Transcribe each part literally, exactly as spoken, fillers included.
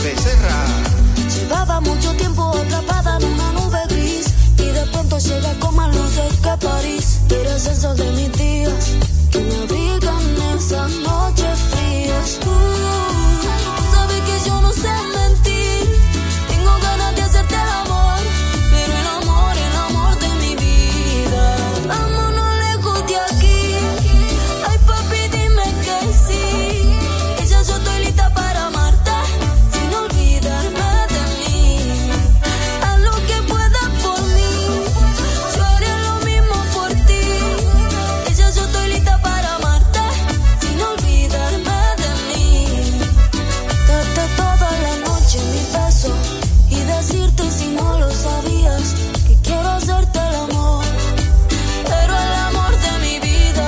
Becerra. Llevaba mucho tiempo atrapada en una nube gris y de pronto llega con más luces que París. Eres el sol de mis días que me abrigan esas noches frías. Tú, tú sabes que yo no sé mentir. Tengo ganas de hacerte el amor, pero el amor, el amor de mi vida. Vámonos lejos de aquí. Ay, papi, dime que sí. Que ya yo estoy lista para amarte, sin olvidarme de mí. Haz lo que puedas por mí, yo haré lo mismo por ti. Que ya yo estoy lista para amarte, sin olvidarme de mí. Darte toda la noche mi beso y decirte, si no lo sabías, que quiero hacerte el amor, pero el amor de mi vida.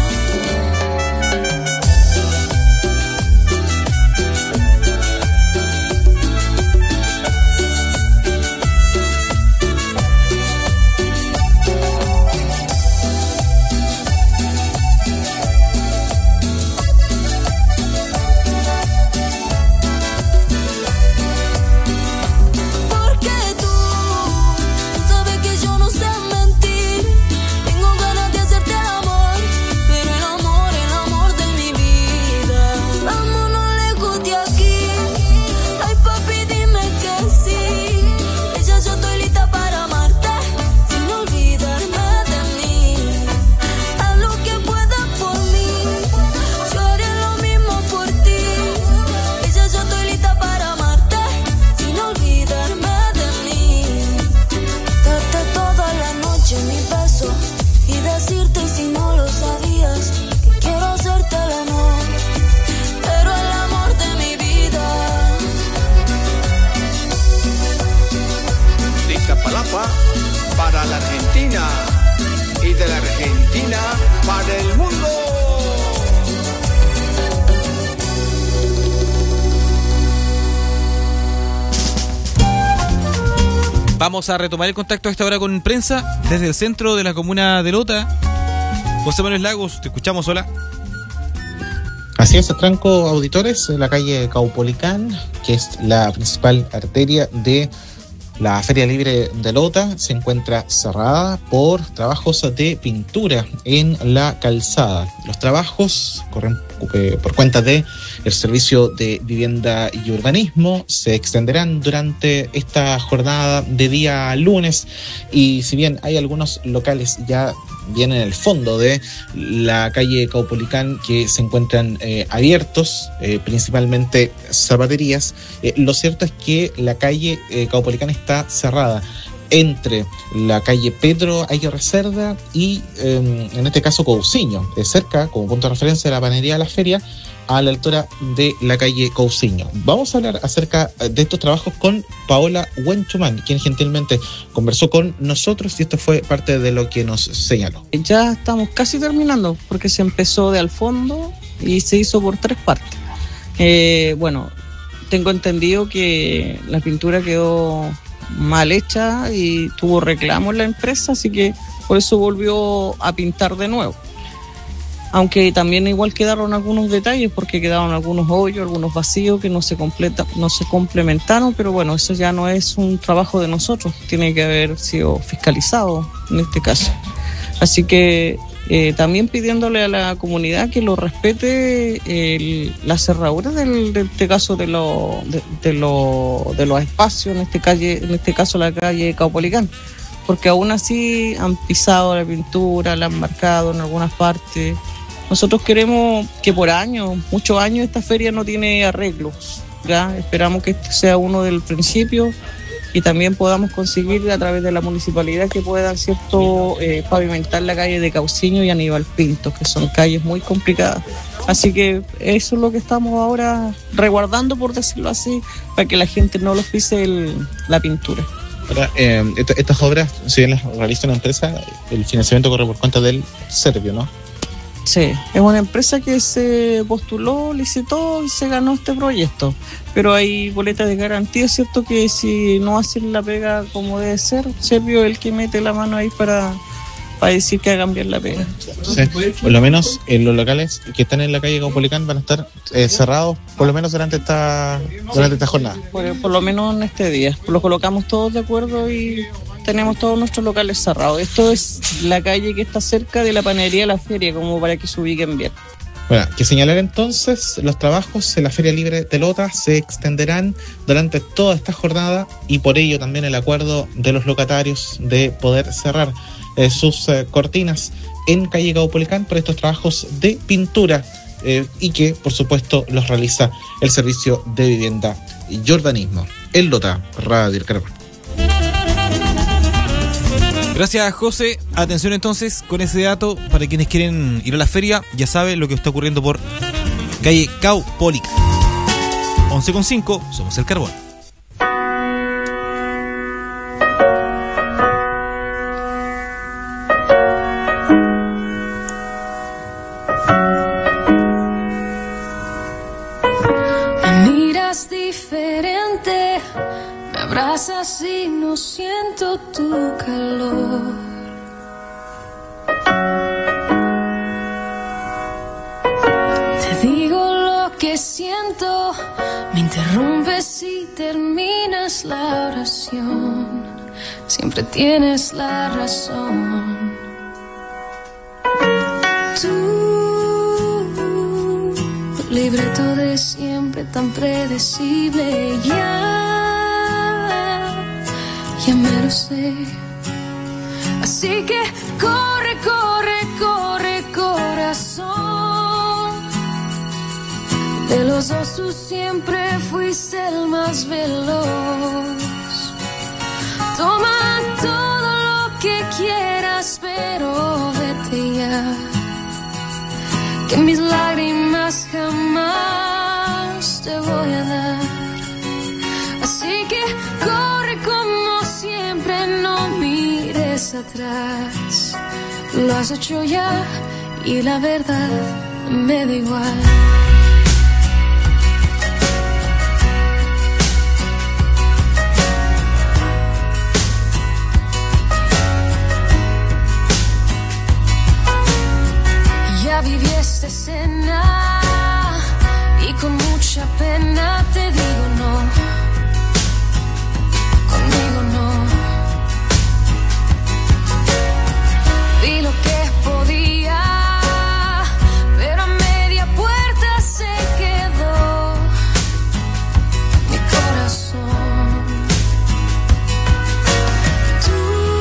Porque tú, tú sabes que yo no sé mentir. Tengo ganas de hacerte el amor, pero el amor, el amor de mi vida. Vámonos lejos de aquí. Ay, papi, dime que sí. Que ya yo estoy lista para amarte, sin olvidarme de mí. Haz lo que puedas por mí, yo haré lo mismo por ti. Que ya yo estoy lista para amarte, sin olvidarme de mí. Darte toda la noche mi beso y decirte, si no lo sabías, que quiero hacerte el amor, pero el amor de mi vida. De Iztapalapa para la Argentina y de la Argentina para el mundo. Vamos a retomar el contacto a esta hora con prensa desde el centro de la comuna de Lota. José Manuel Lagos, te escuchamos, hola. Así es, Tranco auditores, en la calle Caupolicán, que es la principal arteria de la Feria Libre de Lota, se encuentra cerrada por trabajos de pintura en la calzada. Los trabajos corren eh, por cuenta de el Servicio de Vivienda y Urbanismo, se extenderán durante esta jornada de día lunes, y si bien hay algunos locales ya bien en el fondo de la calle Caupolicán que se encuentran eh, abiertos, eh, principalmente zapaterías, eh, lo cierto es que la calle eh, Caupolicán está cerrada entre la calle Pedro Aguirre Cerda y eh, en este caso Cousiño, de cerca, como punto de referencia de la panadería de la feria, a la altura de la calle Cousiño. Vamos a hablar acerca de estos trabajos con Paola Huenchumán, quien gentilmente conversó con nosotros, y esto fue parte de lo que nos señaló. Ya estamos casi terminando, porque se empezó de al fondo y se hizo por tres partes. Eh, bueno, tengo entendido que la pintura quedó mal hecha y tuvo reclamo en la empresa, así que por eso volvió a pintar de nuevo. Aunque también igual quedaron algunos detalles, porque quedaron algunos hoyos, algunos vacíos que no se completa, no se complementaron, pero bueno, eso ya no es un trabajo de nosotros, tiene que haber sido fiscalizado en este caso. Así que eh, también pidiéndole a la comunidad que lo respete el, las cerraduras del, de este caso de, lo, de, de, lo, de los espacios, en este, calle, en este caso la calle Caupolicán, porque aún así han pisado la pintura, la han marcado en algunas partes. Nosotros queremos que por años, muchos años, esta feria no tiene arreglos, ¿ya? Esperamos que este sea uno del principio y también podamos conseguir a través de la municipalidad que puedan, ¿cierto?, eh, pavimentar la calle de Cousiño y Aníbal Pinto, que son calles muy complicadas. Así que eso es lo que estamos ahora resguardando, por decirlo así, para que la gente no los pise el, la pintura. Ahora, eh, esta, estas obras, si bien las realiza una empresa, el financiamiento corre por cuenta del Servio, ¿no? Sí, es una empresa que se postuló, licitó y se ganó este proyecto, pero hay boletas de garantía, ¿cierto?, que si no hacen la pega como debe ser, Servio es el que mete la mano ahí para, para decir que hagan bien la pega. Entonces, por lo menos en los locales que están en la calle Caupolicán van a estar eh, cerrados por lo menos durante esta durante esta jornada. Por, por lo menos en este día. Lo colocamos todos de acuerdo y tenemos todos nuestros locales cerrados. Esto es la calle que está cerca de la panadería de la feria, como para que se ubiquen bien. Bueno, que señalar entonces, los trabajos en la Feria Libre de Lota se extenderán durante toda esta jornada y por ello también el acuerdo de los locatarios de poder cerrar eh, sus eh, cortinas en calle Caupolicán por estos trabajos de pintura eh, y que por supuesto los realiza el Servicio de Vivienda y Urbanismo. En Lota, Radio El Carbón. Gracias, José. Atención entonces con ese dato para quienes quieren ir a la feria. Ya saben lo que está ocurriendo por calle Caupolicán. once con cinco, somos El Carbón. Me miras diferente, me abrazas y no siento tu calor. Te digo lo que siento, me interrumpes y terminas la oración. Siempre tienes la razón. Tú, libreto de siempre tan predecible, ya, ya me lo sé. Así que corre, corre, corre, corazón. De los dos tú siempre fuiste el más veloz. Toma todo lo que quieras, pero vete ya. Que mis lágrimas jamás te voy a dar. Así que corre como siempre, no mires atrás. Lo has hecho ya y la verdad me da igual. Ya viví esta escena y con mucha pena te digo no. Conmigo no. Vi lo que podía, pero a media puerta se quedó mi corazón. Tú,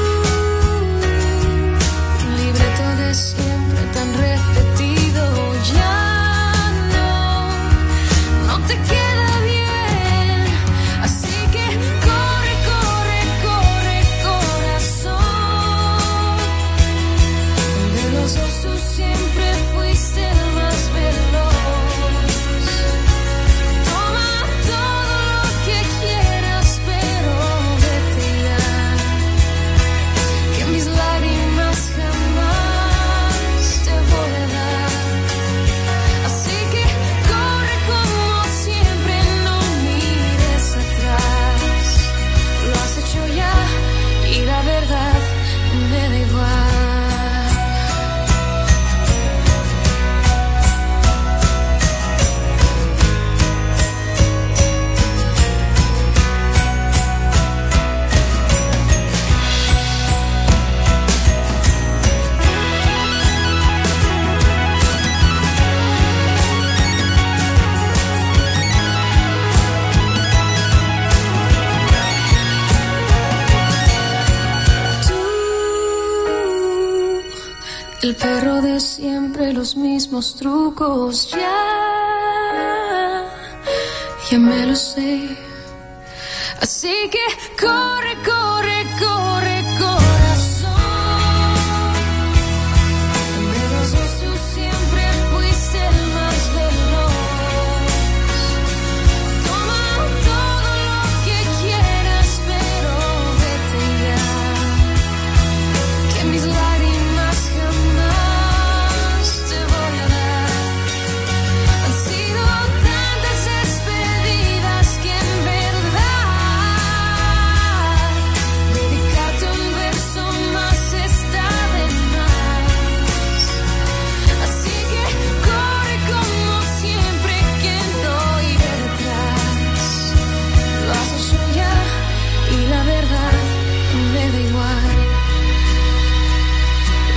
libreto de siempre tan repetido, ya no, no te queda bien. Así que corre, corre, corre, corazón. De los dos tú siempre fuiste el más veloz. Toma todo lo que quieras, pero vete ya. Que mis lágrimas jamás te voy a dar. Así que corre como siempre, no mires atrás. Lo has hecho ya y la verdad me da igual. Tú, el perro de siempre, los mismos trucos, ya, ya me lo sé. Así que corre, corre, corre, corazón. De los dos tú siempre fuiste el más veloz. Toma todo lo que quieras, pero vete ya. Que mis lágrimas jamás te voy a dar. Han sido tantas despedidas que en verdad dedicarte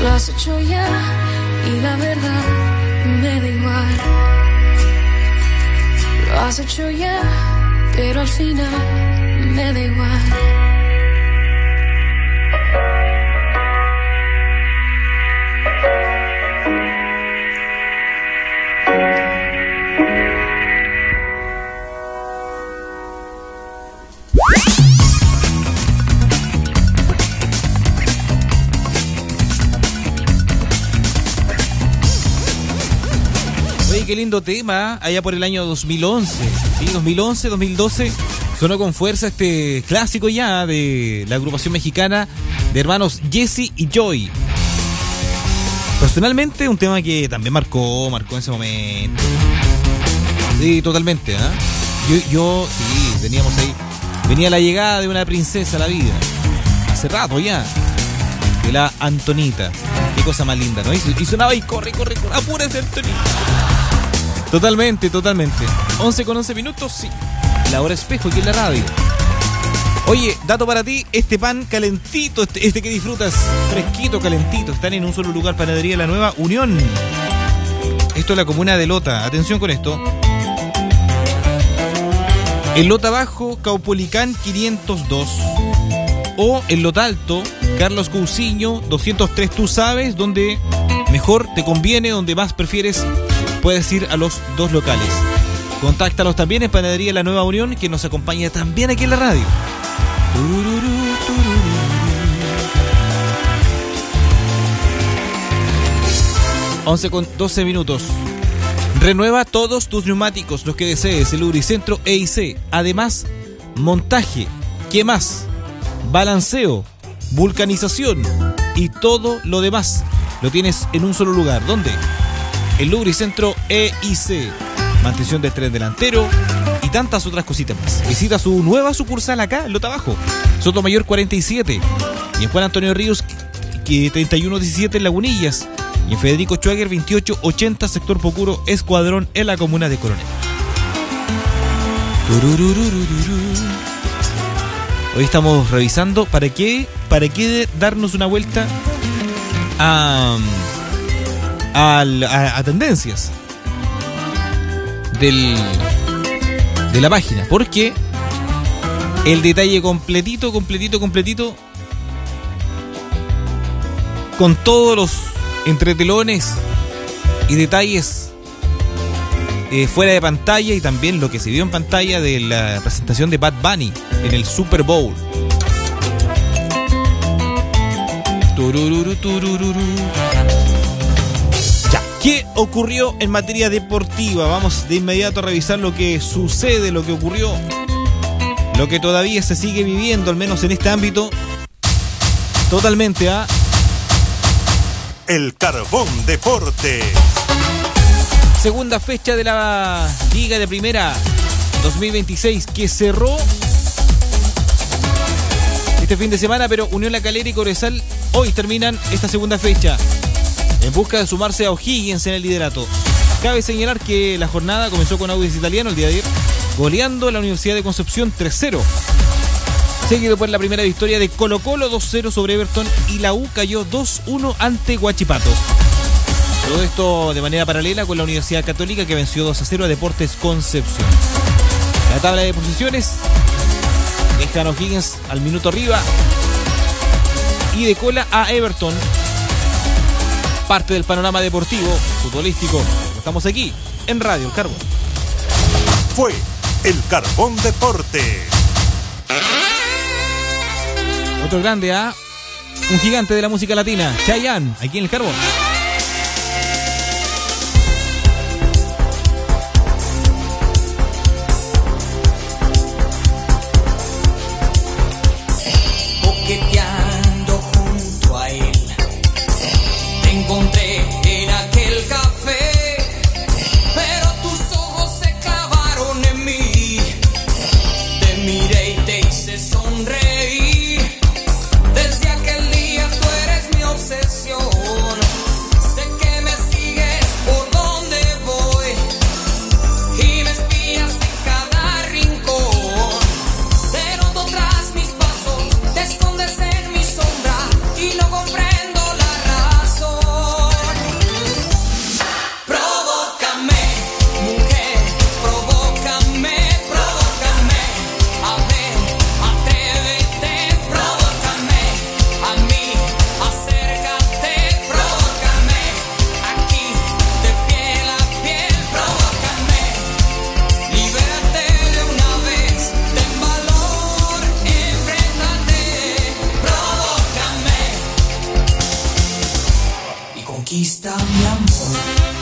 Lo has hecho ya y la verdad me da igual. Lo has hecho ya, pero al final me da igual. Qué lindo tema, allá por el año dos mil once, ¿sí? dos mil once, dos mil doce, sonó con fuerza este clásico ya de la agrupación mexicana de hermanos Jesse y Joy. Personalmente, un tema que también marcó, marcó en ese momento. Sí, totalmente, ¿eh? Yo, yo, sí, teníamos ahí, venía la llegada de una princesa a la vida, hace rato ya, de la Antonita. Qué cosa más linda, ¿no? Y, y sonaba y corre, corre, corre, apúrese, Antonita. Totalmente, totalmente. once con once minutos, sí. La hora espejo aquí en la radio. Oye, dato para ti, este pan calentito, este, este que disfrutas, fresquito, calentito, están en un solo lugar, Panadería La Nueva Unión. Esto es la comuna de Lota. Atención con esto. En Lota Bajo, Caupolicán quinientos dos. O en Lota Alto, Carlos Cousiño doscientos tres. Tú sabes dónde mejor te conviene, donde más prefieres. Puedes ir a los dos locales. Contáctalos también en Panadería La Nueva Unión, que nos acompaña también aquí en la radio. once con doce minutos. Renueva todos tus neumáticos, los que desees, el Lubricentro E I C. Además, montaje, ¿qué más? Balanceo, vulcanización y todo lo demás. Lo tienes en un solo lugar. ¿Dónde? El Lubricentro E I C, mantención del tren delantero y tantas otras cositas más. Visita su nueva sucursal acá en Lota Bajo, Sotomayor cuarenta y siete, y en Juan Antonio Ríos treinta y uno diecisiete en Lagunillas, y en Federico Schwager veintiocho ochenta, sector Pocuro, Escuadrón, en la comuna de Coronel. Hoy estamos revisando para qué, para qué darnos una vuelta a... A, a, a tendencias del, de la página, porque el detalle completito, completito, completito, con todos los entretelones y detalles eh, fuera de pantalla, y también lo que se vio en pantalla de la presentación de Bad Bunny en el Super Bowl. Turururu, turururu. ¿Qué ocurrió en materia deportiva? Vamos de inmediato a revisar lo que sucede, lo que ocurrió, lo que todavía se sigue viviendo, al menos en este ámbito. Totalmente a... El Carbón Deportes. Segunda fecha de la Liga de Primera dos mil veintiséis, que cerró este fin de semana, pero Unión La Calera y Cobresal hoy terminan esta segunda fecha en busca de sumarse a O'Higgins en el liderato. Cabe señalar que la jornada comenzó con Audax Italiano el día de ayer, goleando a la Universidad de Concepción tres cero. Seguido por la primera victoria de Colo Colo dos cero sobre Everton, y la U cayó dos uno ante Huachipato. Todo esto de manera paralela con la Universidad Católica, que venció dos a cero a Deportes Concepción. La tabla de posiciones dejan a O'Higgins al minuto arriba y de cola a Everton. Parte del panorama deportivo, futbolístico. Estamos aquí en Radio El Carbón. Fue El Carbón Deportes. Otro grande a ¿eh? un gigante de la música latina, Chayanne, aquí en El Carbón. Coqueteando junto a él, te encontré en aquel café, pero tus ojos se clavaron en mí. Te miré y te hice sonreír. Desde aquel día tú eres mi obsesión. Sé que me sigues por donde voy y me espías en cada rincón. Te noto tras mis pasos, te escondes en mi sombra y no comprendo la razón. conquista mi amor.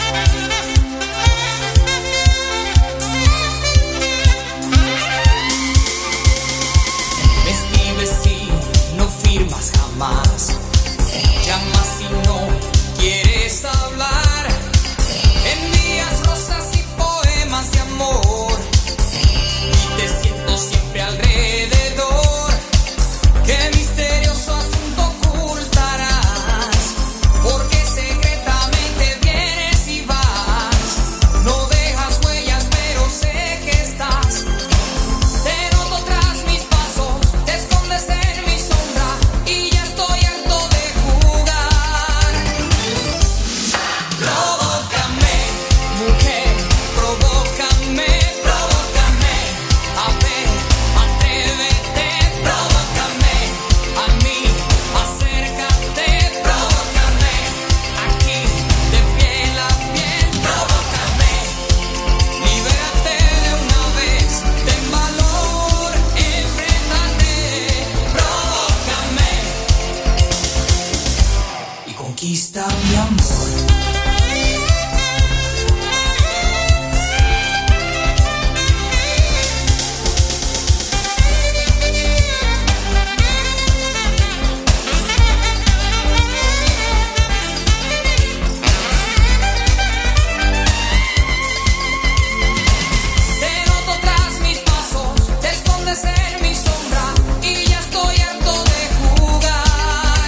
Me escribes y no firmas jamás, llamas y no quieres hablar, envías rosas y poemas de amor y te siento siempre alrededor. Qué misterioso asunto ocultarás, porque secretamente vienes y vas. No dejas huellas, pero sé que estás. Te noto tras mis pasos, te escondes en mi sombra y ya estoy harto de jugar. Provócame, mujer, provócame, provócame. A ver, atrévete, provócame. A mí, acércate, provócame. Aquí, de piel a piel, provócame. Libérate de una vez, ten valor, enfréntate, provócame. Y conquista mi amor. Te noto tras mis pasos, te escondes en mi sombra y ya estoy harto de jugar.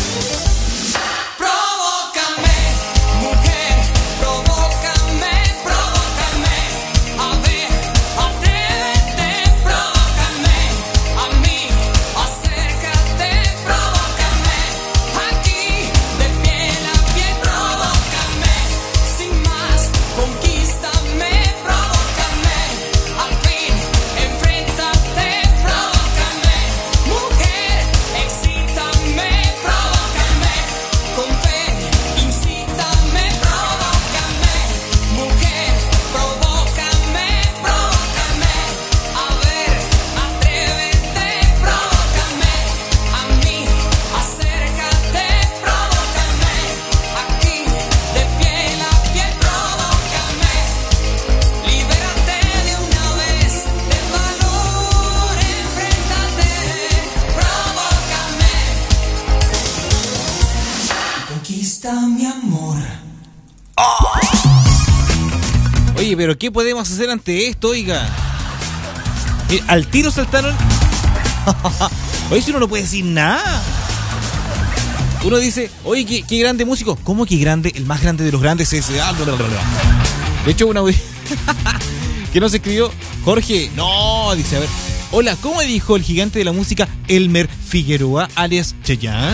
Provócame, mujer, provócame, provócame. A ver, atrévete, provócame. A mí, acércate, provócame. Aquí, de piel a piel, provócame. Sin más, conquístame, provócame. Al fin, enfréntate, provócame. Mujer, excítame, provócame. Con fe, incítame, provócame. Mujer, provócame, provócame. A ver, atrévete, provócame. A mí, acércate, provócame. Aquí, de piel a piel, provócame. Libérate de una vez, ten valor, enfréntate, provócame. Y conquista mi amor. Oye, pero ¿qué podemos hacer ante esto, oiga? Eh, Al tiro saltaron. Oye, si uno no puede decir nada. Uno dice, oye, qué, qué grande músico. ¿Cómo que grande? El más grande de los grandes es... ah, bla, bla, bla, bla. De hecho, una... que nos escribió Jorge. No, dice, a ver. Hola, ¿cómo dijo el gigante de la música Elmer Figueroa, alias Chayanne?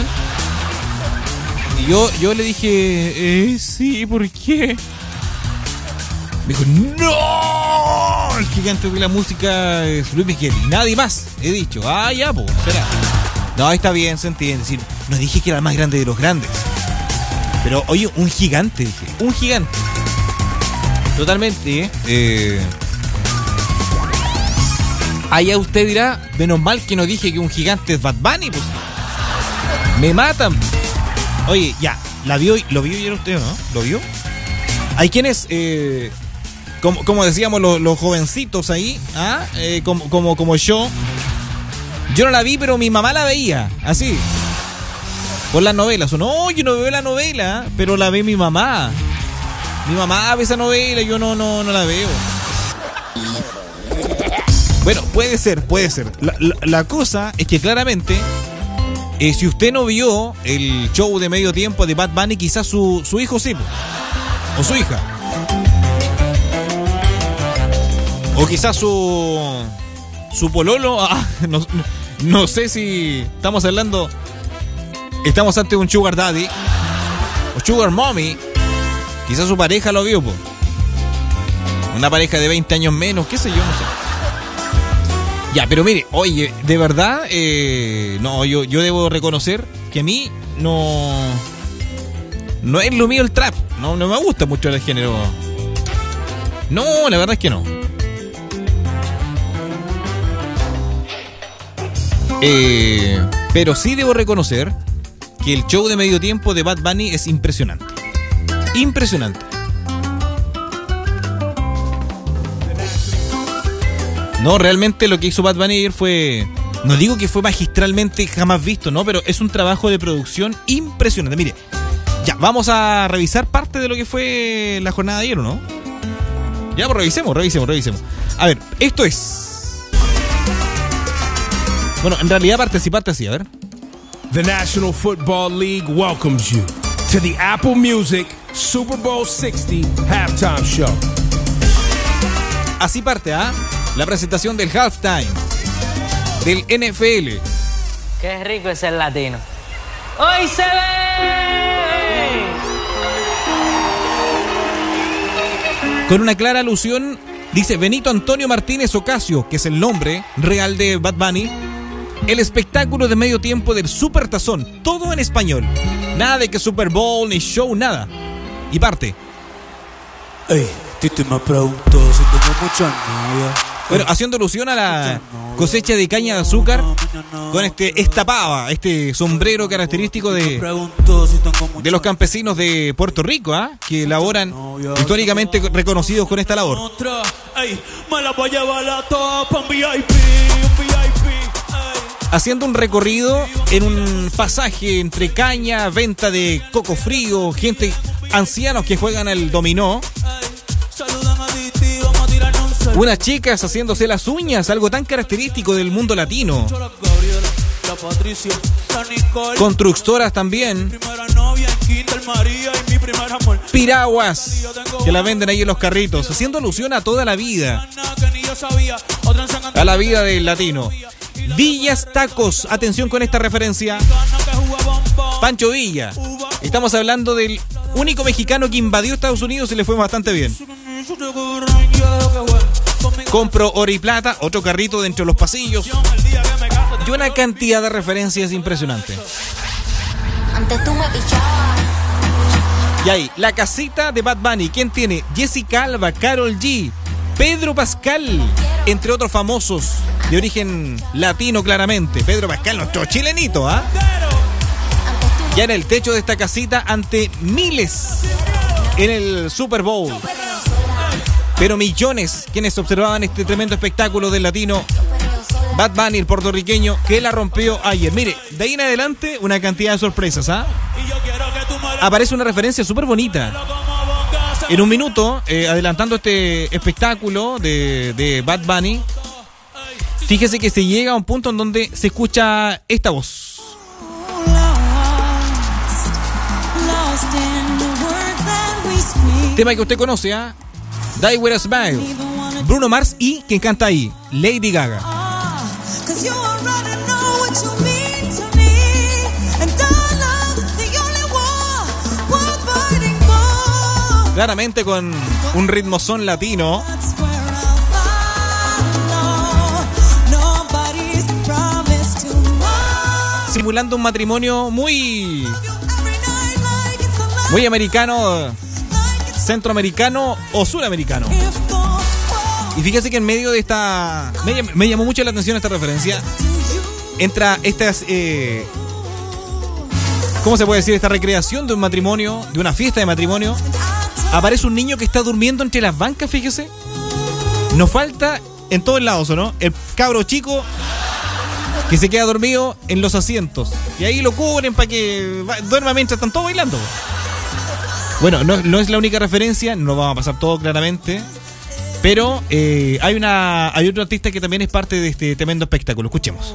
Y yo, yo le dije, eh, sí, ¿por qué? Me dijo, ¡no! El gigante de la música es Luis Miguel. Y nadie más, he dicho. Ah, ya, pues, será. No, está bien, se entiende. Es decir, no dije que era el más grande de los grandes. Pero, oye, un gigante, dije. Un gigante. Totalmente, ¿eh? eh... Allá usted dirá, menos mal que no dije que un gigante es Bad Bunny, pues. Me matan. Oye, ya, la vio, lo vio ayer usted, ¿no? ¿Lo vio? Hay quienes, eh, como, como decíamos los, los jovencitos ahí, ¿ah? eh, como, como, como yo. Yo no la vi, pero mi mamá la veía, así. Por las novelas. O no, yo no veo la novela, pero la ve mi mamá. Mi mamá ve esa novela, yo no, no, no la veo. Bueno, puede ser, puede ser. La, la, la cosa es que claramente, eh, si usted no vio el show de medio tiempo de Bad Bunny, quizás su, su hijo sí, o su hija. O quizás su su pololo, ah, no, no sé si estamos hablando, estamos ante un sugar daddy o sugar mommy. Quizás su pareja lo vio, po. Una pareja de veinte años menos, qué sé yo, no sé. Ya, pero mire, oye, de verdad, eh, no, yo, yo debo reconocer que a mí no, no es lo mío el trap. No, no me gusta mucho el género. No, la verdad es que no. Eh, pero sí debo reconocer que el show de medio tiempo de Bad Bunny es impresionante. Impresionante. No, realmente lo que hizo Bad Bunny ayer fue... No digo que fue magistralmente jamás visto, ¿no? Pero es un trabajo de producción impresionante. Mire, ya, vamos a revisar parte de lo que fue la jornada de ayer, ¿no? Ya, pues revisemos, revisemos, revisemos. A ver, esto es... Bueno, en realidad parte sí, parte así, a ver. The National Football League welcomes you to the Apple Music Super Bowl sesenta Halftime Show. Así parte, ¿ah? La presentación del halftime del N F L. Qué rico es el latino. ¡Hoy se ve! Con una clara alusión, dice Benito Antonio Martínez Ocasio, que es el nombre real de Bad Bunny, el espectáculo de medio tiempo del Supertazón, todo en español. Nada de que Super Bowl ni show, nada. Y parte. Ey, Tito me preguntó si tengo mucha novia. Bueno, haciendo alusión a la cosecha de caña de azúcar con este esta pava, este sombrero característico de, de los campesinos de Puerto Rico, ¿ah? ¿eh? Que elaboran históricamente reconocidos con esta labor. Haciendo un recorrido en un pasaje entre caña, venta de coco frío, gente, ancianos que juegan al dominó. Unas chicas haciéndose las uñas, algo tan característico del mundo latino. Constructoras también. Piraguas que la venden ahí en los carritos, haciendo alusión a toda la vida. A la vida del latino. Villas Tacos, atención con esta referencia. Pancho Villa. Estamos hablando del único mexicano que invadió Estados Unidos y le fue bastante bien. Compro oro y plata, otro carrito dentro de los pasillos. Y una cantidad de referencias impresionante. Y ahí, la casita de Bad Bunny. ¿Quién tiene? Jessica Alba, Karol G, Pedro Pascal, entre otros famosos de origen latino claramente. Pedro Pascal, nuestro chilenito, ¿ah? ¿eh? Ya en el techo de esta casita ante miles en el Super Bowl. Pero millones quienes observaban este tremendo espectáculo del latino Bad Bunny, el puertorriqueño, que la rompió ayer. Mire, de ahí en adelante una cantidad de sorpresas, ¿ah? ¿eh? Aparece una referencia súper bonita. En un minuto, eh, adelantando este espectáculo de, de Bad Bunny, fíjese que se llega a un punto en donde se escucha esta voz. Tema que usted conoce, ¿ah? ¿eh? Die With A Smile, Bruno Mars y quien canta ahí, Lady Gaga. Claramente con un ritmo son latino. Simulando un matrimonio muy muy americano, centroamericano o suramericano. Y fíjese que en medio de esta... Me, me llamó mucho la atención esta referencia. Entra estas... Eh, ¿Cómo se puede decir? Esta recreación de un matrimonio, de una fiesta de matrimonio. Aparece un niño que está durmiendo entre las bancas, fíjese. Nos falta en todos lados, ¿o no? El cabro chico que se queda dormido en los asientos. Y ahí lo cubren para que duerma mientras están todos bailando. Bueno, no, no es la única referencia, no vamos a pasar todo claramente, pero eh, hay una hay otro artista que también es parte de este tremendo espectáculo. Escuchemos.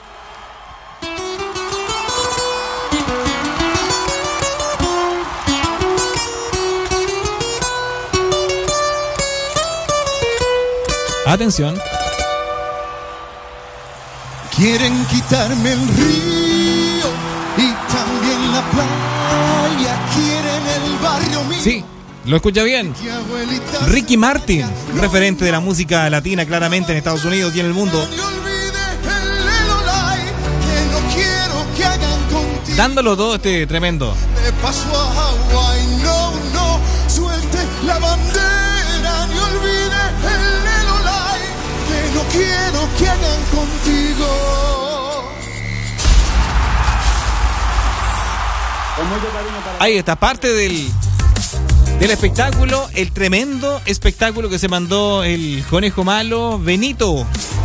Atención. Quieren quitarme el río y también la playa, quieren el barrio mío. Sí, lo escucha bien. Ricky Martin, referente de la música latina claramente en Estados Unidos y en el mundo. Dándolo todo este tremendo. De paso a Hawái, no, no, suelte la bandera, ni olvide el Lelolai, que no quiero que hagan contigo. Ahí está, parte del del espectáculo, el tremendo espectáculo que se mandó el conejo malo, Benito.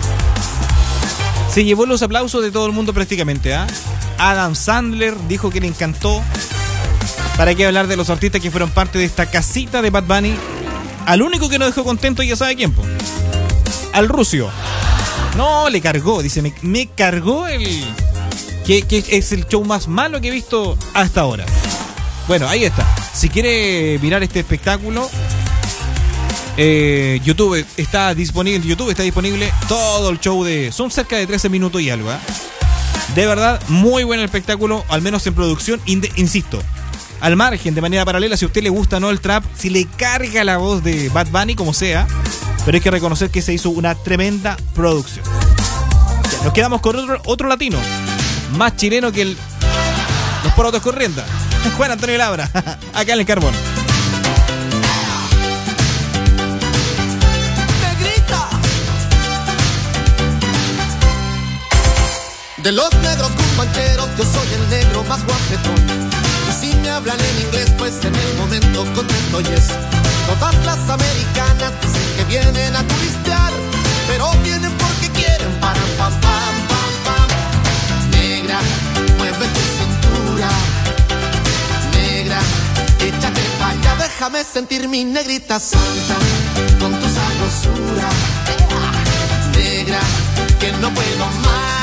Se llevó los aplausos de todo el mundo prácticamente, ¿ah? ¿eh? Adam Sandler dijo que le encantó. ¿Para qué hablar de los artistas que fueron parte de esta casita de Bad Bunny? Al único que nos dejó contento, ya sabe quién, po. Al Rusio. No, le cargó, dice, me, me cargó el... Que, que es el show más malo que he visto hasta ahora. Bueno, ahí está. Si quiere mirar este espectáculo, eh, YouTube está disponible. En YouTube está disponible todo el show de... Son cerca de trece minutos y algo, ¿eh? De verdad, muy buen espectáculo, al menos en producción. Inde, insisto, al margen, de manera paralela, si a usted le gusta o no el trap, si le carga la voz de Bad Bunny, como sea, pero hay que reconocer que se hizo una tremenda producción. Ya, nos quedamos con otro, otro latino, más chileno que el, los porotos corrientes. Juan Antonio Labra, acá en el Carbón. De los negros cumbancheros, yo soy el negro más guapetón. Y si me hablan en inglés, pues en el momento contesto yes. Todas las americanas dicen que vienen a turistear, pero vienen porque quieren. Para pam, pam, pam, pam. Negra, mueve tu cintura. Negra, échate pa' allá, déjame sentir mi negrita santa con tu sabrosura. Negra, que no puedo más.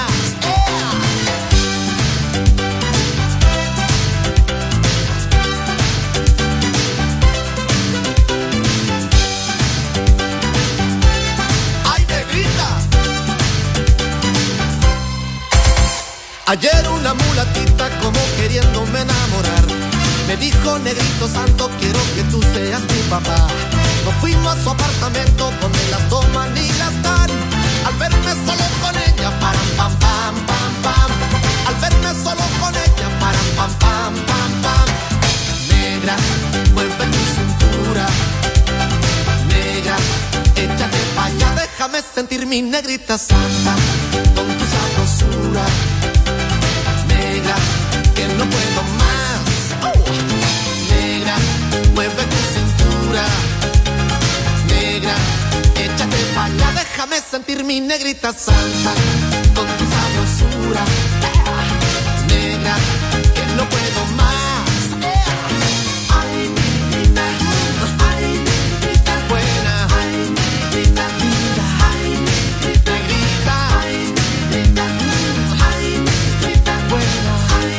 Ayer una mulatita como queriéndome enamorar me dijo, negrito santo, quiero que tú seas mi papá. Nos fuimos a su apartamento donde las toman y las dan. Al verme solo con ella, param, pam, pam, pam, pam. Al verme solo con ella, param, pam, pam, pam, pam. Negra, mueve tu cintura. Negra, échate pa' allá, déjame sentir mi negrita santa con tu sabrosura. Que no puedo más. Oh. Negra, mueve tu cintura. Negra, échate pa' allá, déjame sentir mi negrita santa con tu sabrosura. Negra, que no puedo más. Ay, negrita, ay, negrita buena. Ay, negrita linda. Ay, negrita negrita. Ay, negrita, ay, negrita buena.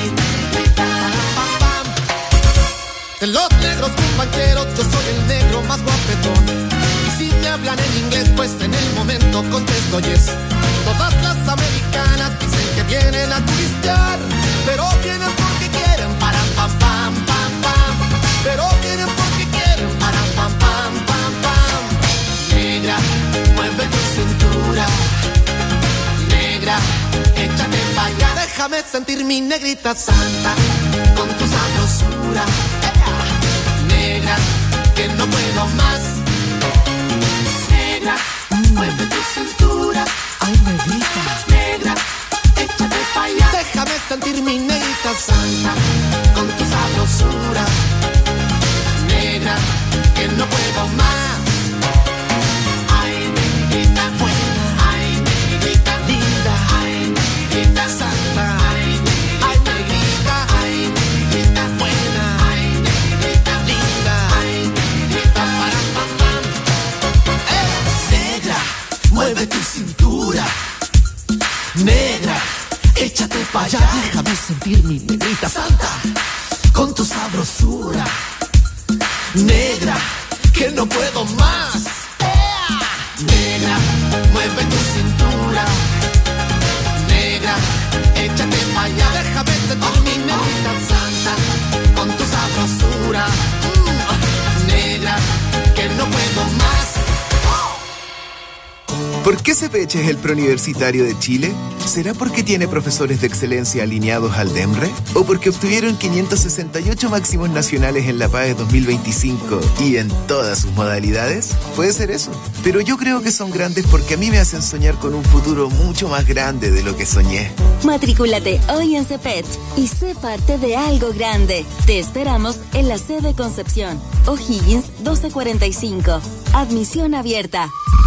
De los negros cumbancheros, yo soy el negro más guapetón. Y si me hablan en inglés, pues en el momento contesto yes. Todas las americanas dicen que vienen a turistear, pero vienen porque quieren. Param, pam, pam, pam, pam. Pero vienen porque quieren. Param, pam, pam, pam, pam. Negra, mueve tu cintura. Negra, échate pa' allá, déjame sentir mi negrita santa con tu sabrosura. Negra, que no puedo más. Negra, mueve tu cintura. Ay, negrita. Negra, échate pa' allá, déjame sentir mi negrita santa con tu sabrosura. Negra, que no puedo más. Ay, negrita buena. Ay, negrita linda. Ay, negrita santa. Ay, negrita, ay, negrita buena. Ay, negrita linda. Ay, negrita para pam, pam. Eh. Negra, mueve tu cintura. Negra, échate pa' allá, déjame sentir mi negrita santa con tu sabrosura. Negra, que no puedo más. Negra, mueve tu cintura. Negra, échate pa' allá, déjame sentir mi negrita santa con tu sabrosura. Mm, negra, que no puedo más. ¿Por ¿Por qué C P H es el preuniversitario de Chile? ¿Será porque tiene profesores de excelencia alineados al DEMRE? ¿O porque obtuvieron quinientos sesenta y ocho máximos nacionales en la PAE dos mil veinticinco y en todas sus modalidades? Puede ser eso. Pero yo creo que son grandes porque a mí me hacen soñar con un futuro mucho más grande de lo que soñé. Matricúlate hoy en C P H y sé parte de algo grande. Te esperamos en la sede Concepción, O'Higgins doce cuarenta y cinco. Admisión abierta.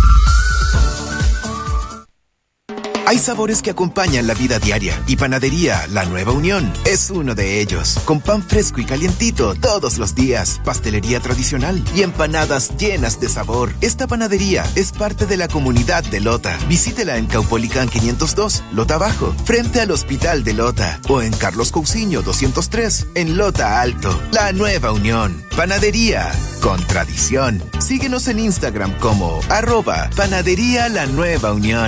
Hay sabores que acompañan la vida diaria y Panadería La Nueva Unión es uno de ellos. Con pan fresco y calientito todos los días, pastelería tradicional y empanadas llenas de sabor. Esta panadería es parte de la comunidad de Lota. Visítela en Caupolicán quinientos dos, Lota Bajo, frente al Hospital de Lota, o en Carlos Cousiño doscientos tres, en Lota Alto. La Nueva Unión, panadería con tradición. Síguenos en Instagram como arroba Panadería La Nueva Unión.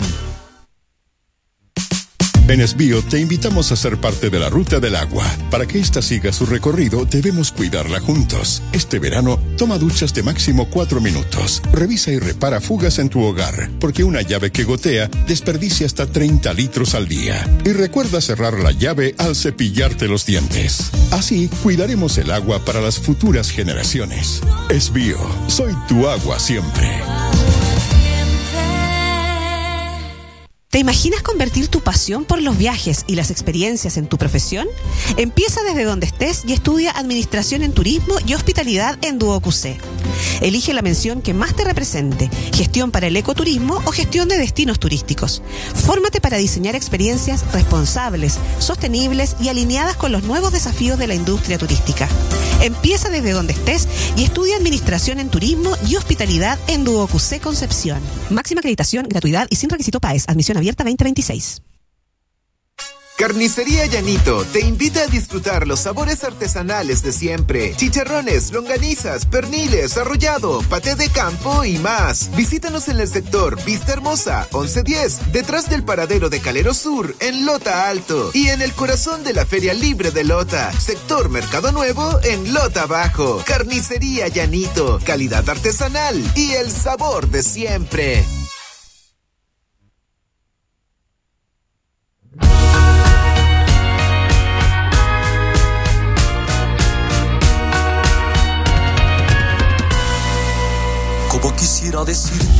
En Esbío te invitamos a ser parte de la Ruta del Agua. Para que ésta siga su recorrido, debemos cuidarla juntos. Este verano, toma duchas de máximo cuatro minutos. Revisa y repara fugas en tu hogar, porque una llave que gotea desperdicia hasta treinta litros al día. Y recuerda cerrar la llave al cepillarte los dientes. Así, cuidaremos el agua para las futuras generaciones. Esbío, soy tu agua siempre. ¿Te imaginas convertir tu pasión por los viajes y las experiencias en tu profesión? Empieza desde donde estés y estudia Administración en Turismo y Hospitalidad en Duoc U C. Elige la mención que más te represente, gestión para el ecoturismo o gestión de destinos turísticos. Fórmate para diseñar experiencias responsables, sostenibles y alineadas con los nuevos desafíos de la industria turística. Empieza desde donde estés y estudia Administración en Turismo y Hospitalidad en Duoc U C Concepción. Máxima acreditación, gratuidad y sin requisito PAES. Admisión abierta veinte veintiséis. Carnicería Llanito te invita a disfrutar los sabores artesanales de siempre. Chicharrones, longanizas, perniles, arrollado, paté de campo y más. Visítanos en el sector Vista Hermosa, once diez, detrás del paradero de Calero Sur, en Lota Alto. Y en el corazón de la Feria Libre de Lota, sector Mercado Nuevo, en Lota Bajo. Carnicería Llanito, calidad artesanal y el sabor de siempre. Como quisiera decirte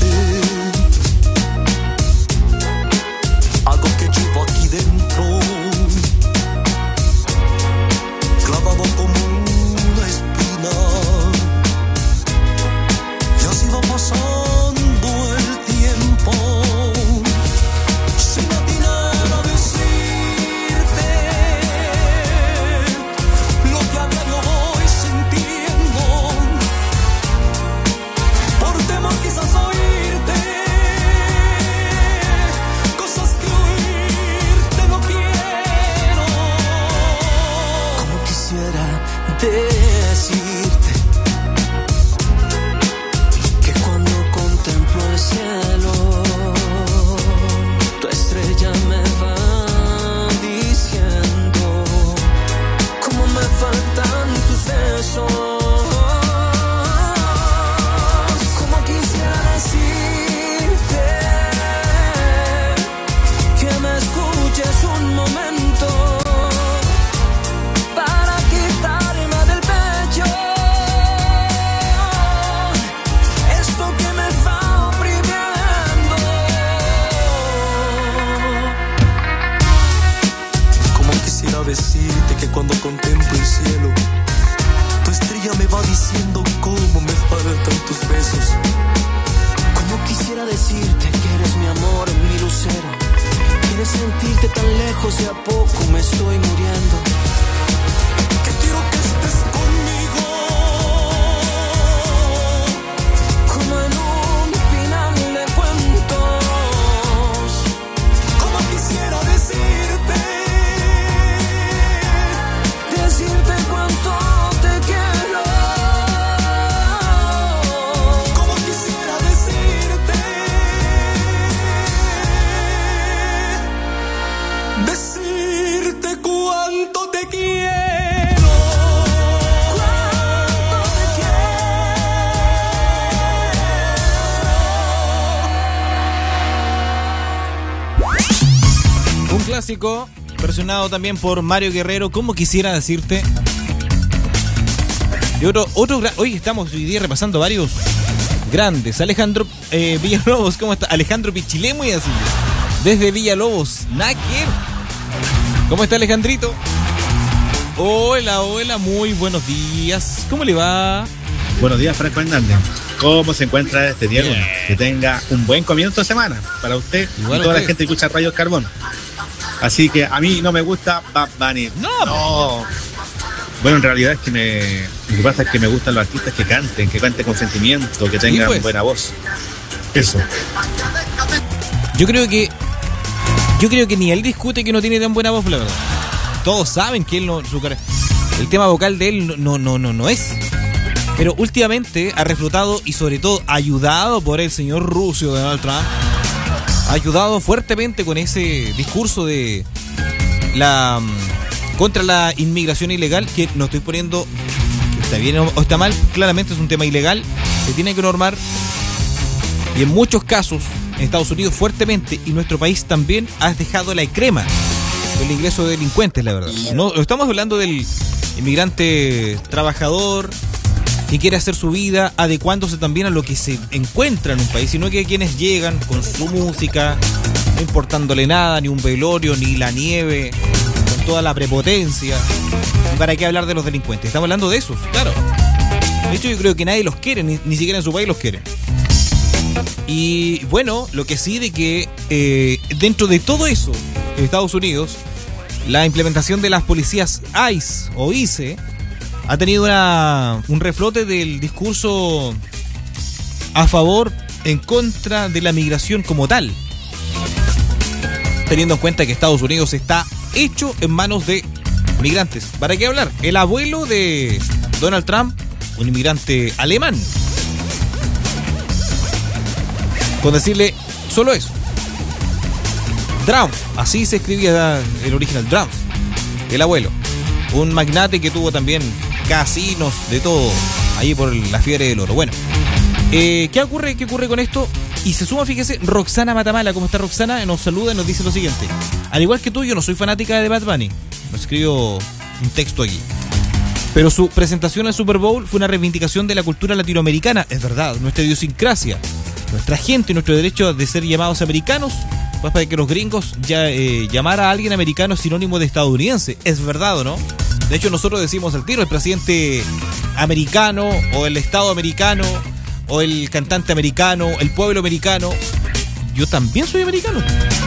algo que llevo aquí dentro, clavado como una espina, y así va pasando el tiempo, sin atinar a decirte lo que a diario voy sintiendo. Por temor quizás oírte cosas que oírte no quiero. Como quisiera decirte que cuando contemplo el cielo, tu estrella me va diciendo cómo me faltan tus besos. Es un momento para quitarme del pecho esto que me va oprimiendo. Como quisiera decirte que cuando contemplo el cielo, tu estrella me va diciendo cómo me faltan tus besos. Como quisiera decirte que eres mi amor, mi lucero. De sentirte tan lejos y a poco me estoy muriendo. Que quiero que estés conmigo, como en un final de cuentos. Como quisiera decirte, decirte cuánto te quiero. Como quisiera decirte, decirte cuánto te quiero. Un clásico versionado también por Mario Guerrero, como quisiera decirte. Y otro, otro gra- hoy estamos hoy día repasando varios grandes. Alejandro eh, Villalobos, ¿cómo está? Alejandro Pichilemo y así. Desde Villalobos, Náquer. ¿Cómo está Alejandrito? Hola, hola, muy buenos días. ¿Cómo le va? Buenos días, Franco Hernández. ¿Cómo se encuentra este día? Bien. Que tenga un buen comienzo de semana para usted Igual y toda usted. la gente que escucha Radio Carbón. Así que a mí no me gusta Bad Bunny. No, no. Bueno, en realidad es que me, lo que pasa es que me gustan los artistas que canten, que canten con sentimiento, que tengan pues. buena voz. Eso. Yo creo que Yo creo que ni él discute que no tiene tan buena voz, la verdad. Todos saben que él no, su cara, el tema vocal de él no, no, no, no es. Pero últimamente ha reflotado y sobre todo ayudado por el señor ruso de Donald Trump. Ha ayudado fuertemente con ese discurso de la contra la inmigración ilegal, que no estoy poniendo que está bien o está mal, claramente es un tema ilegal, se tiene que normar. Y en muchos casos, en Estados Unidos fuertemente, y nuestro país también, ha dejado la crema el ingreso de delincuentes, la verdad. No estamos hablando del inmigrante trabajador que quiere hacer su vida adecuándose también a lo que se encuentra en un país, sino que quienes llegan con su música, no importándole nada, ni un velorio, ni la nieve, con toda la prepotencia. ¿Y para qué hablar de los delincuentes? Estamos hablando de esos, claro. De hecho, yo creo que nadie los quiere, ni, ni siquiera en su país los quieren. Y bueno, lo que sí de que eh, dentro de todo eso, en Estados Unidos, la implementación de las policías ICE o ICE ha tenido una, un reflote del discurso a favor, en contra de la migración como tal. Teniendo en cuenta que Estados Unidos está hecho en manos de migrantes. ¿Para qué hablar? El abuelo de Donald Trump, un inmigrante alemán. Con decirle solo eso. Trump, así se escribía el original, Trump, el abuelo. Un magnate que tuvo también casinos, de todo, ahí por la fiebre del oro. Bueno, eh, ¿qué ocurre? ¿Qué ocurre con esto? Y se suma, fíjese, Roxana Matamala. ¿Cómo está Roxana? Nos saluda y nos dice lo siguiente. Al igual que tú, yo no soy fanática de Bad Bunny. Nos escribió un texto aquí. Pero su presentación al Super Bowl fue una reivindicación de la cultura latinoamericana. Es verdad, nuestra idiosincrasia, nuestra gente y nuestro derecho de ser llamados americanos. Pues para que los gringos ya eh, llamar a alguien americano es sinónimo de estadounidense. Es verdad, ¿o no? De hecho, nosotros decimos al tiro el presidente americano, o el estado americano, o el cantante americano, el pueblo americano. Yo también soy americano.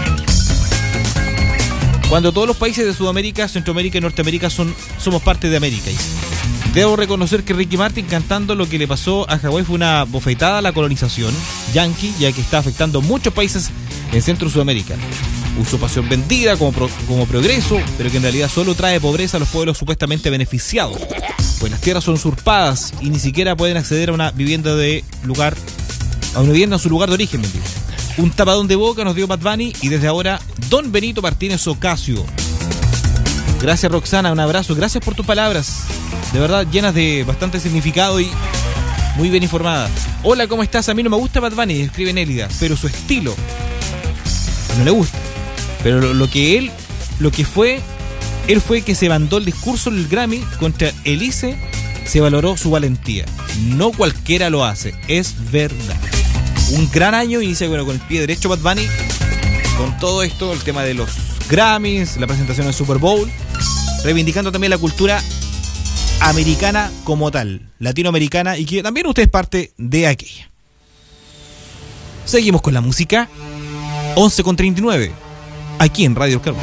Cuando todos los países de Sudamérica, Centroamérica y Norteamérica son, somos parte de América. Debo reconocer que Ricky Martin cantando lo que le pasó a Hawái fue una bofetada a la colonización yankee, ya que está afectando muchos países en Centro y Sudamérica. Usurpación vendida como, pro, como progreso, pero que en realidad solo trae pobreza a los pueblos supuestamente beneficiados, pues las tierras son usurpadas y ni siquiera pueden acceder a una vivienda de lugar, a una vivienda en su lugar de origen. Mentira. Un tapadón de boca nos dio Bad Bunny y desde ahora Don Benito Martínez Ocasio. Gracias, Roxana, un abrazo, gracias por tus palabras, de verdad llenas de bastante significado y muy bien informada. Hola, ¿cómo estás? A mí no me gusta Bad Bunny, escribe Nélida, pero su estilo no le gusta. Pero lo, lo que él, lo que fue, él fue que se mandó el discurso del Grammy contra Elise, se valoró su valentía. No cualquiera lo hace, es verdad. Un gran año, inicia bueno, con el pie derecho Bad Bunny, con todo esto, el tema de los Grammys, la presentación del Super Bowl, reivindicando también la cultura americana como tal, latinoamericana, y que también usted es parte de aquella. Seguimos con la música. once con treinta y nueve, aquí en Radio Carbón.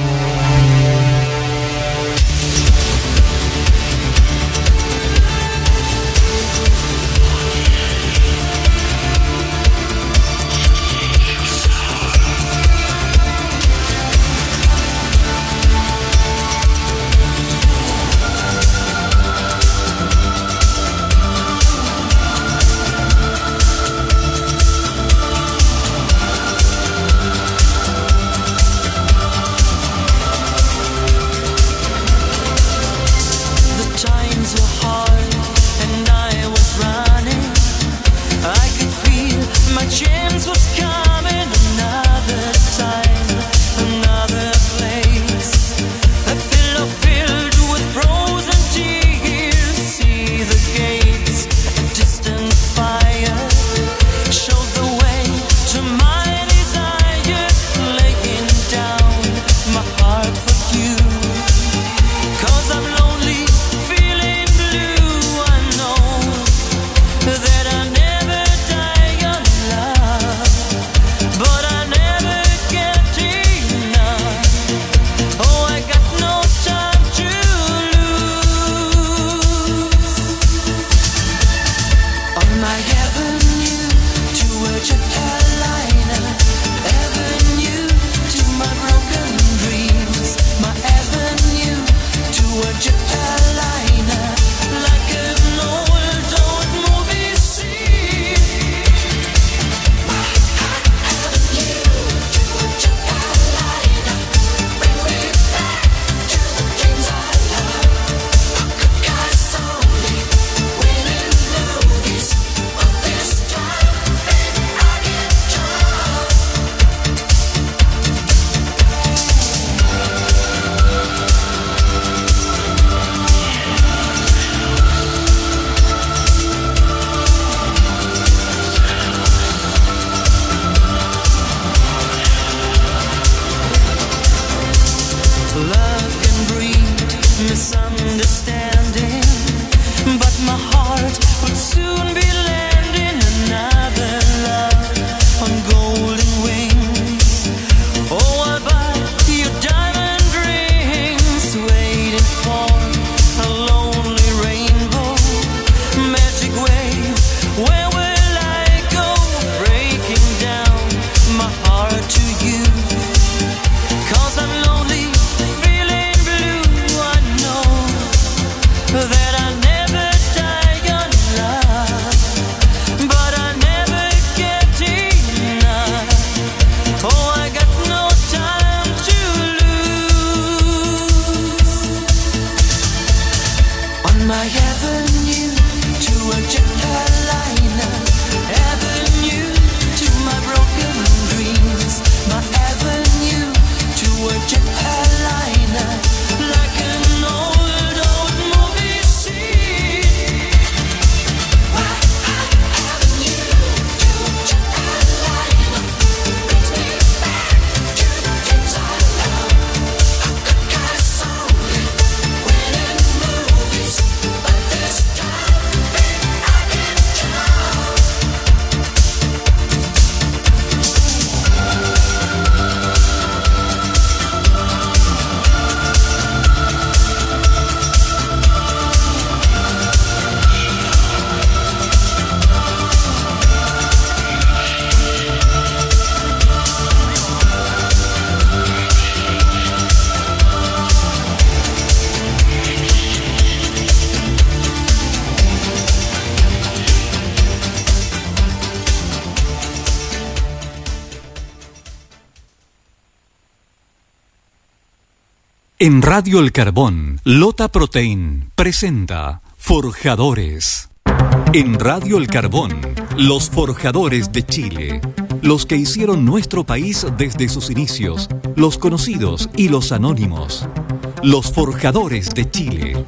En Radio El Carbón, Lota Protein presenta Forjadores. En Radio El Carbón, los forjadores de Chile. Los que hicieron nuestro país desde sus inicios, los conocidos y los anónimos. Los forjadores de Chile.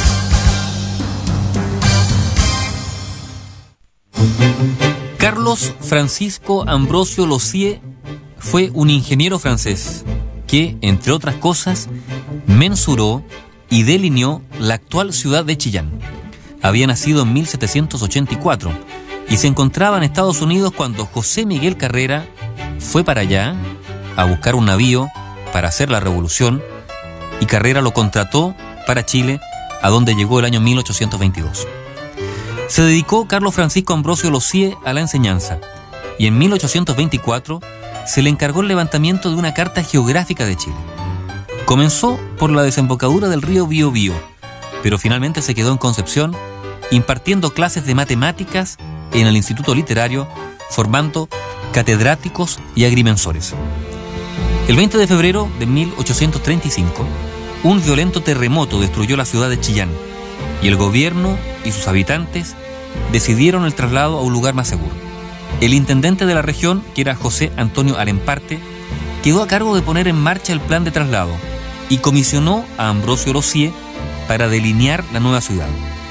Carlos Francisco Ambrosio Lozier fue un ingeniero francés que, entre otras cosas, mensuró y delineó la actual ciudad de Chillán. Había nacido en mil setecientos ochenta y cuatro y se encontraba en Estados Unidos cuando José Miguel Carrera fue para allá a buscar un navío para hacer la revolución, y Carrera lo contrató para Chile, a donde llegó el año mil ochocientos veintidós. Se dedicó Carlos Francisco Ambrosio Lozier a la enseñanza, y en mil ochocientos veinticuatro se le encargó el levantamiento de una carta geográfica de Chile. Comenzó por la desembocadura del río Biobío, pero finalmente se quedó en Concepción, impartiendo clases de matemáticas en el Instituto Literario, formando catedráticos y agrimensores. El veinte de febrero de mil ochocientos treinta y cinco, un violento terremoto destruyó la ciudad de Chillán, y el gobierno y sus habitantes decidieron el traslado a un lugar más seguro. El intendente de la región, que era José Antonio Alemparte, quedó a cargo de poner en marcha el plan de traslado y comisionó a Ambrosio Lozier para delinear la nueva ciudad.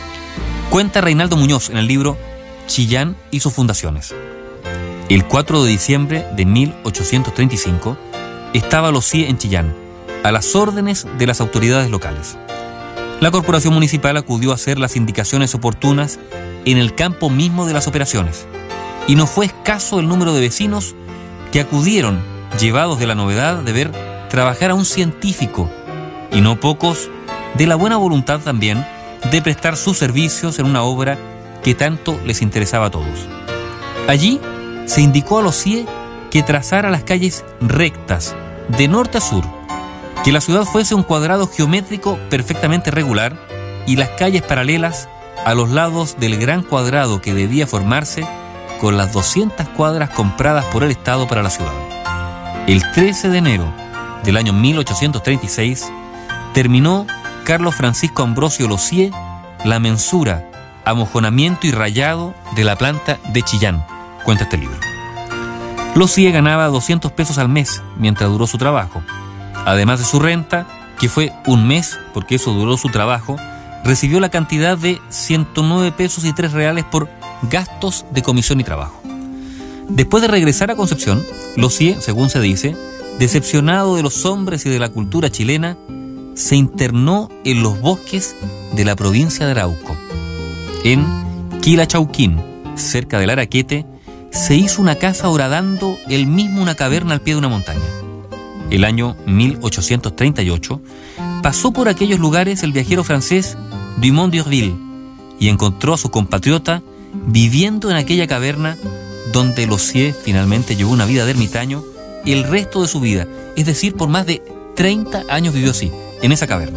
Cuenta Reinaldo Muñoz en el libro Chillán y sus fundaciones. El cuatro de diciembre de mil ochocientos treinta y cinco estaba Lozier en Chillán, a las órdenes de las autoridades locales. La corporación municipal acudió a hacer las indicaciones oportunas en el campo mismo de las operaciones, y no fue escaso el número de vecinos que acudieron, llevados de la novedad de ver trabajar a un científico, y no pocos de la buena voluntad también de prestar sus servicios en una obra que tanto les interesaba a todos. Allí se indicó a Lozier que trazara las calles rectas, de norte a sur, que la ciudad fuese un cuadrado geométrico perfectamente regular y las calles paralelas a los lados del gran cuadrado que debía formarse con las doscientas cuadras compradas por el Estado para la ciudad. El trece de enero del año mil ochocientos treinta y seis terminó Carlos Francisco Ambrosio Lozier la mensura, amojonamiento y rayado de la planta de Chillán, cuenta este libro. Lozier ganaba doscientos pesos al mes mientras duró su trabajo. Además de su renta, que fue un mes porque eso duró su trabajo, recibió la cantidad de ciento nueve pesos y tres reales por gastos de comisión y trabajo. Después de regresar a Concepción, Lozier, según se dice, decepcionado de los hombres y de la cultura chilena, se internó en los bosques de la provincia de Arauco. En Quilachauquín, cerca del Araquete, se hizo una casa horadando él mismo una caverna al pie de una montaña. El año mil ochocientos treinta y ocho pasó por aquellos lugares el viajero francés Dumont d'Urville y encontró a su compatriota viviendo en aquella caverna donde Lozier finalmente llevó una vida de ermitaño el resto de su vida, es decir, por más de treinta años vivió así, en esa caverna.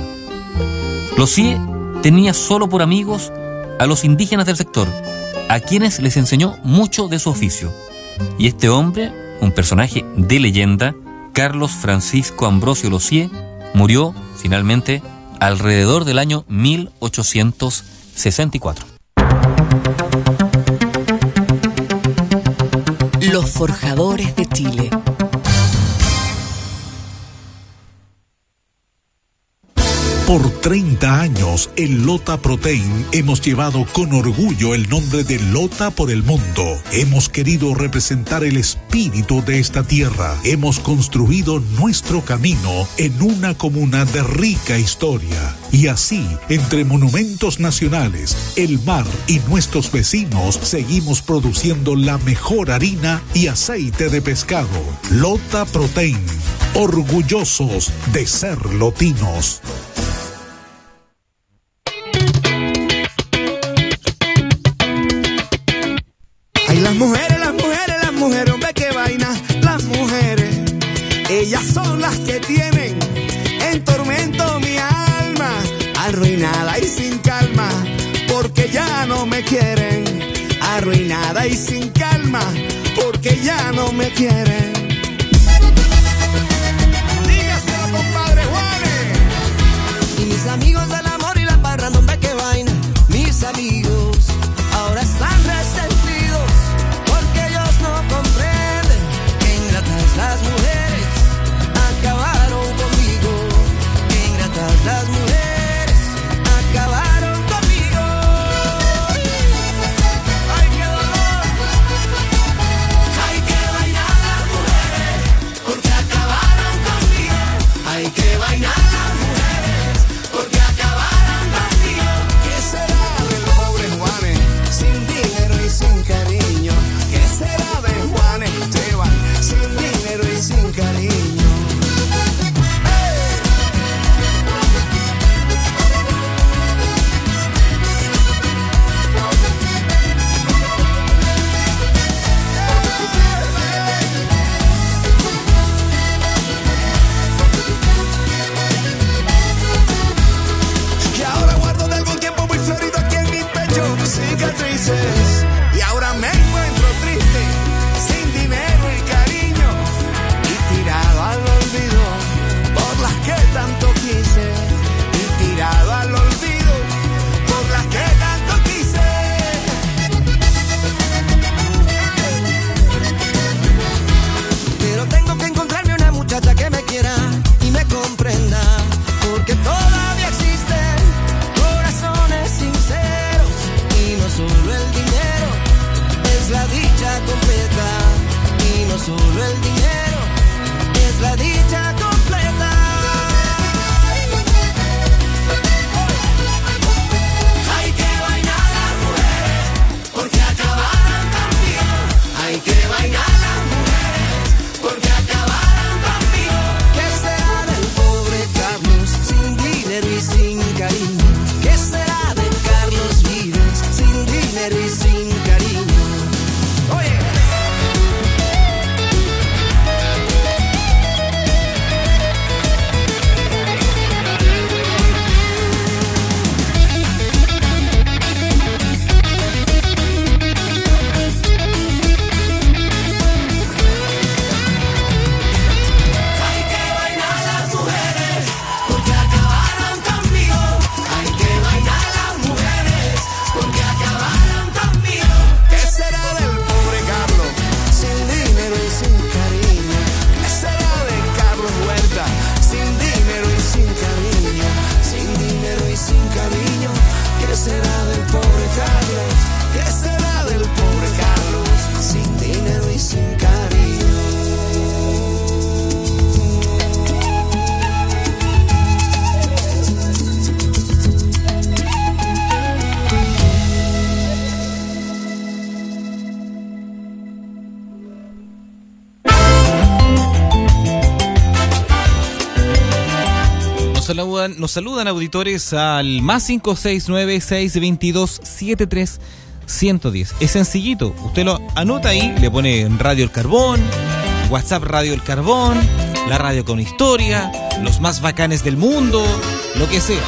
Lozier tenía solo por amigos a los indígenas del sector, a quienes les enseñó mucho de su oficio. Y este hombre, un personaje de leyenda, Carlos Francisco Ambrosio Lozier, murió finalmente alrededor del año mil ochocientos sesenta y cuatro. Los forjadores de Chile. Por treinta años, en Lota Protein hemos llevado con orgullo el nombre de Lota por el mundo. Hemos querido representar el espíritu de esta tierra. Hemos construido nuestro camino en una comuna de rica historia. Y así, entre monumentos nacionales, el mar y nuestros vecinos, seguimos produciendo la mejor harina y aceite de pescado. Lota Protein, orgullosos de ser lotinos. Las mujeres, las mujeres, las mujeres, hombre, qué vaina. Las mujeres, ellas son las que tienen en tormento mi alma, arruinada y sin calma, porque ya no me quieren. Arruinada y sin calma, porque ya no me quieren. Dígaselo, compadre Juanes. será del pobre Carlos? ¿Qué será del pobre Carlos? Sin dinero y sin cariño. Nos saludan, nos saludan auditores al más cinco seis nueve, seis dos dos, siete tres uno cero. Es sencillito, usted lo anota ahí, le pone Radio El Carbón, WhatsApp Radio El Carbón, la radio con historia, los más bacanes del mundo, lo que sea.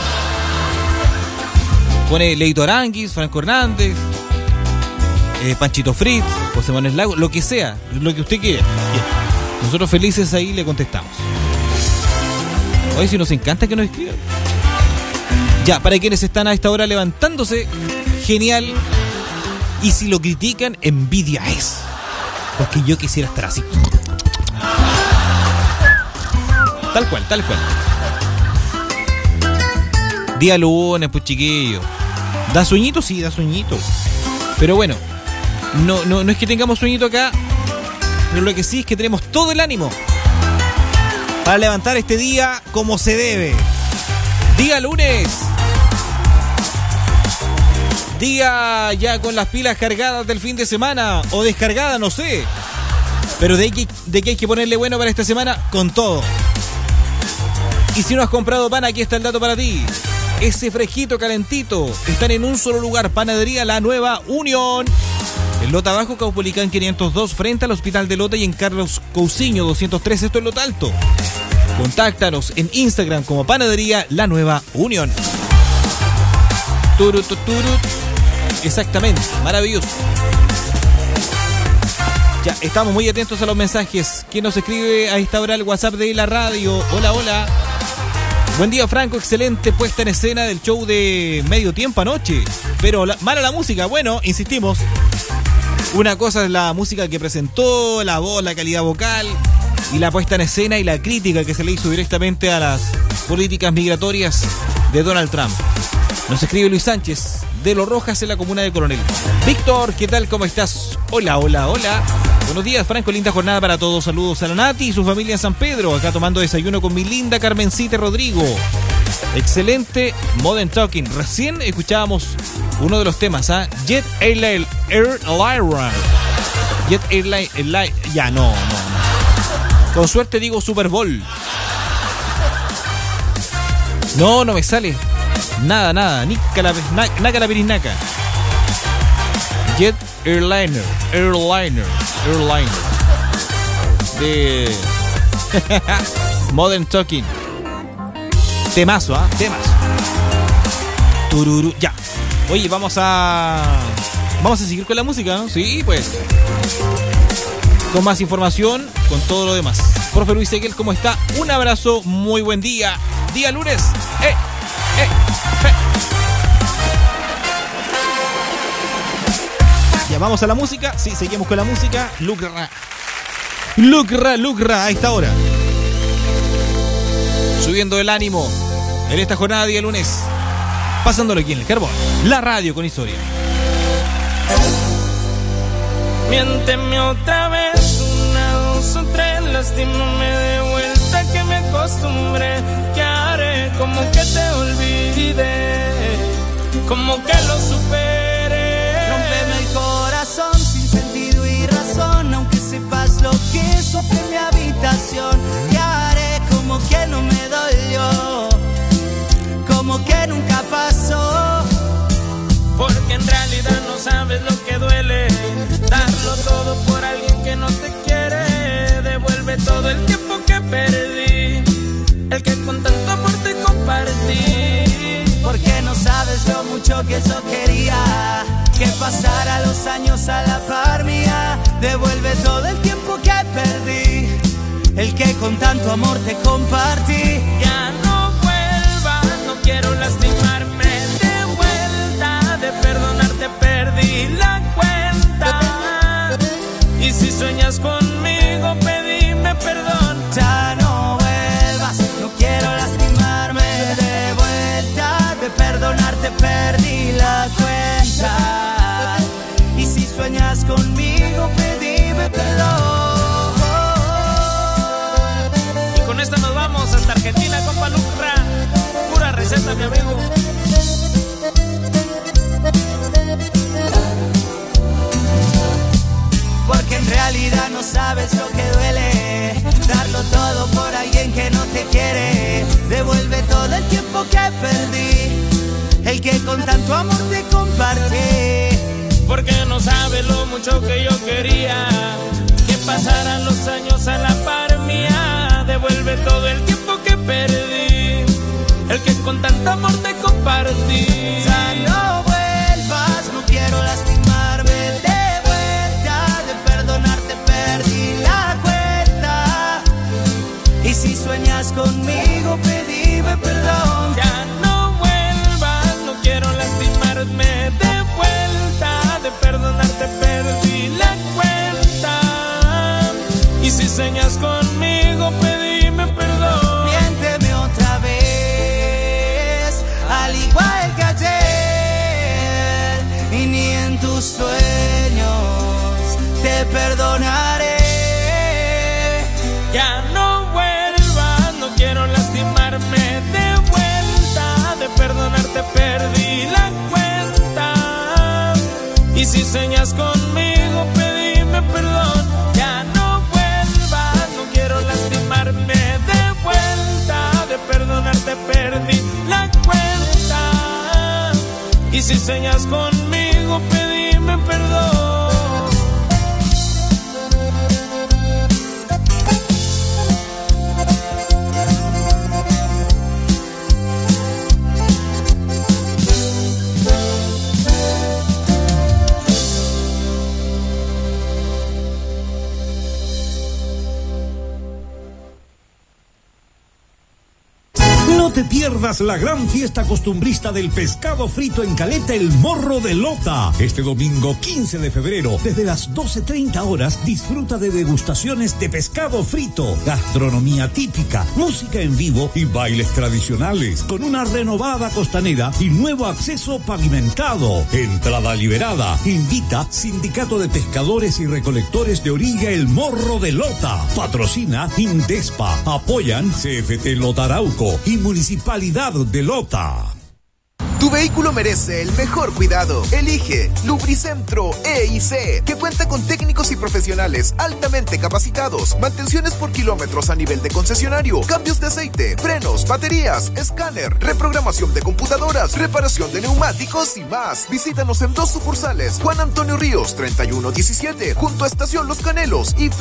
Pone Leito Aranguis, Franco Hernández, eh, Panchito Fritz, José Manuel Lago, lo que sea, lo que usted quiera. Nosotros felices ahí le contestamos. Hoy si nos encanta que nos escriban. Ya, para quienes están a esta hora levantándose, genial. Y si lo critican, envidia es. Porque yo quisiera estar así. Tal cual, tal cual. Día lunes, pues chiquillo. ¿Da sueñito? Sí, da sueñito. Pero bueno, no, no, no es que tengamos sueñito acá, pero lo que sí es que tenemos todo el ánimo para levantar este día como se debe. Día lunes. Día ya con las pilas cargadas del fin de semana. O descargadas, no sé. Pero de que, de que hay que ponerle bueno para esta semana, con todo. Y si no has comprado pan, aquí está el dato para ti. Ese fresquito calentito. Están en un solo lugar. Panadería La Nueva Unión. En Lota Bajo, Caupolicán quinientos dos, frente al Hospital de Lota, y en Carlos Cousiño doscientos tres, esto es Lota Alto. Contáctanos en Instagram como Panadería La Nueva Unión. Turut, turut. Exactamente, maravilloso. Ya, estamos muy atentos a los mensajes. ¿Quién nos escribe a esta hora al WhatsApp de la radio? Hola, hola. Buen día, Franco, excelente puesta en escena del show de medio tiempo anoche. Pero la, mala la música, bueno, insistimos. Una cosa es la música que presentó, la voz, la calidad vocal, y la puesta en escena y la crítica que se le hizo directamente a las políticas migratorias de Donald Trump. Nos escribe Luis Sánchez, de Los Rojas, en la comuna de Coronel. Víctor, ¿qué tal? ¿Cómo estás? Hola, hola, hola. Buenos días, Franco, linda jornada para todos. Saludos a la Nati y su familia en San Pedro, acá tomando desayuno con mi linda Carmencita Rodrigo. Excelente Modern Talking. Recién escuchábamos uno de los temas, ¿ah? ¿eh? Jet Airline, Airline, Jet Airline, Airline, ya no, no, no. Con suerte digo Super Bowl. No, no me sale. Nada, nada, ni naca la pirisnaca. Jet Airliner, Airliner, Airliner. De Modern Talking. Temazo, ¿ah? ¿eh? Temazo. Tururu, ya. Oye, vamos a... Vamos a seguir con la música, ¿no? Sí, pues. Con más información, con todo lo demás. Profe Luis Seguel, ¿cómo está? Un abrazo, muy buen día. Día lunes. ¡Eh! ¡Eh! ¡Eh! Ya, vamos a la música. Sí, seguimos con la música. Lucra. Lucra, Lucra, a esta hora. Subiendo el ánimo en esta jornada de día lunes. Pasándolo aquí en El Carbón, la radio con historia. Miénteme otra vez, una, dos o tres, lastímame de vuelta que me acostumbré. ¿Qué haré? Como que te olvidé, como que lo superé. Rómpeme el corazón sin sentido y razón, aunque sepas lo que sufre mi habitación. ¿Qué haré? Como que no me dolió, como que nunca pasó. Porque en realidad no sabes lo que duele, darlo todo por alguien que no te quiere. Devuelve todo el tiempo que perdí, el que con tanto amor te compartí. Porque no sabes lo mucho que yo quería que pasara los años a la par mía. Devuelve todo el tiempo que perdí, el que con tanto amor te compartí. Ya no vuelvas, no quiero lastimarme de vuelta, de perdonarte perdí la cuenta. Y si sueñas conmigo, pedime perdón. Ya no vuelvas, no quiero lastimarme de vuelta, de perdonarte perdí la onda, mi amigo. Porque en realidad no sabes lo que duele, darlo todo por alguien que no te quiere. Devuelve todo el tiempo que perdí, el que con tanto amor te compartí. Porque no sabes lo mucho que yo quería que pasaran los años a la par mía. Devuelve todo el tiempo que perdí, el que con tanto amor te compartí. Ya no vuelvas, no quiero lastimarme. De vuelta, de perdonarte perdí la cuenta. Y si sueñas conmigo, pedime perdón. Ya no vuelvas, no quiero lastimarme. De vuelta, de perdonarte perdí la cuenta. Y si sueñas conmigo, pedime perdón. Miénteme otra vez, al igual que ayer. Y ni en tus sueños te perdonaré. Ya no vuelvas, no quiero lastimarme. De vuelta, de perdonarte perdí la cuenta. Y si sueñas conmigo, pedime perdón. Ya no vuelvas, no quiero lastimarme. De vuelta, de perdonarte perdí la cuenta. Y si sueñas conmigo, pedime perdón. No te pierdas la gran fiesta costumbrista del pescado frito en Caleta, el Morro de Lota. Este domingo quince de febrero, desde las doce treinta horas, disfruta de degustaciones de pescado frito, gastronomía típica, música en vivo y bailes tradicionales, con una renovada costanera y nuevo acceso pavimentado. Entrada liberada. Invita Sindicato de Pescadores y Recolectores de Orilla, el Morro de Lota. Patrocina Indespa. Apoyan C F T Lota Arauco y Municipalidad de Lota. Tu vehículo merece el mejor cuidado. Elige Lubricentro E y C, que cuenta con técnicos y profesionales altamente capacitados. Mantenciones por kilómetros a nivel de concesionario, cambios de aceite, frenos, baterías, escáner, reprogramación de computadoras, reparación de neumáticos y más. Visítanos en dos sucursales: Juan Antonio Ríos treinta y uno diecisiete, junto a Estación Los Canelos, y